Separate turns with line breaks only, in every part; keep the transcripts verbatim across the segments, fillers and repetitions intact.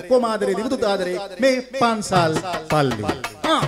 ඔක්කොම ආදරේ දිවිදුත් ආදරේ මේ පන්සල් පල්ලි. ආ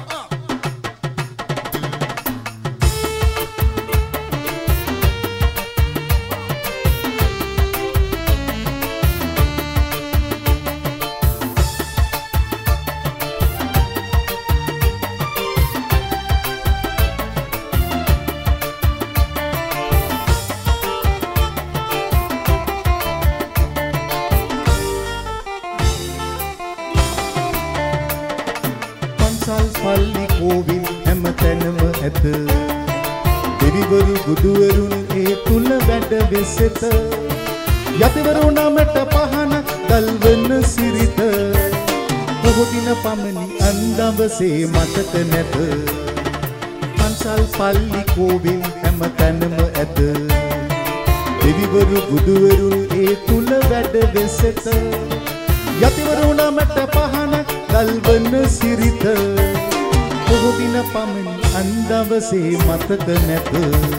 පල්ලි කෝවිල් හැම තැනම ඇත. දෙවිවරු බුදුවරුන් ඒ තුල වැඩ වෙසෙත. යතිවරු නමට පහනක් දල්වන සිරිත. පොහොදින පමණි අන්දවසේ මතක නැත. පන්සල් පල්ලි කෝවිල් හැම තැනම ඇත. දෙවිවරු බුදුවරුන් ඒ තුල වැඩ වෙසෙත. යතිවරු නමට පහනක් දල්වන සිරිත. පොහොදින පමණි අන්දවසේ මතක නැත.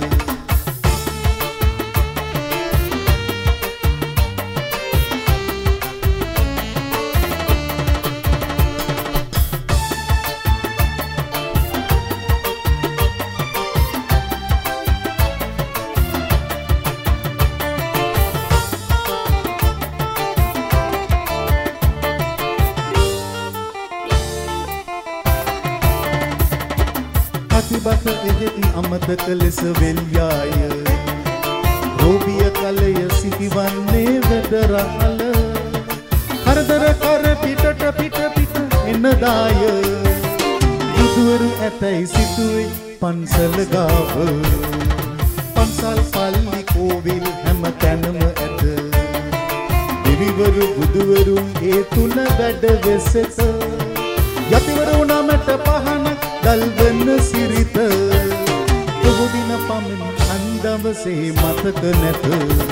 අතිබත එහෙත් අමතක ලෙස වෙල්යාය. රෝබිය කලය සිහිවන්නේ වෙදරහල. කරදර කර පිටට පිට පිට එනදාය. බුදුවරු ඇතැයි සිතුවේ පන්සල ගාව. පන්සල් පල්ලි කෝවිල් හැම තැනම ඇත. දෙවිවරු බුදුවරු ඒ තුල වැඩ වෙසෙත. යතිවරු නමට පහනක් දල්වන සිරිත. පොහොදින පමණි අන්දවසේ මතක නැත.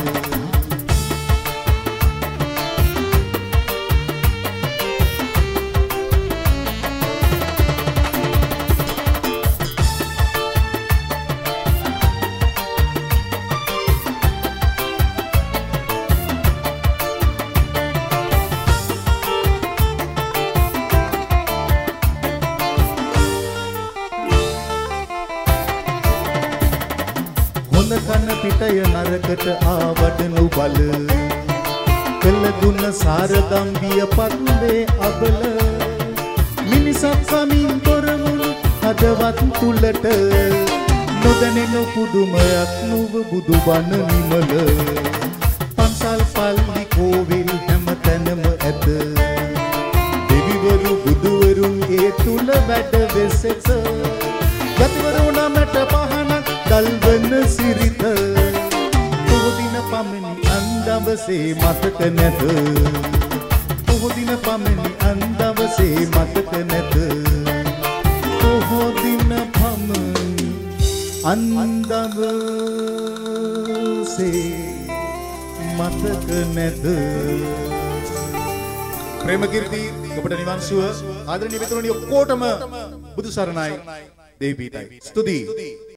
හොඳ කන පිටය නරකට ආවඩනු බල. කළ ගුණ සාරදම් වියපත් වේ අබල. මිනිසත් සමින් තොරවුණු හදවත් තුලට. නොදැනෙන පුදුමයක් නොව බුදුබණ නිමල. පන්සල් පල්ලි කෝවිල් හැම තැනම ඇත. දෙවිවරු බුදුවරුන් ඒ තුල වැඩ වෙසෙත. යතිවරු නමට පහනක් දල්වන සිරිත. පොහොදින පමණි අන්දවසේ මතක නැත. පොහොදින පමණි අන්දවසේ මතක නැත. පොහොදින පමණි අන්දවසේ මතක නැත. ප්‍රේමකීර්ති ඔබට නිවන් සුව. ආදරණීය මිතුරනි ඔක්කොටම බුදු සරණයි. දේවී පීඨයි. ස්තුතියි.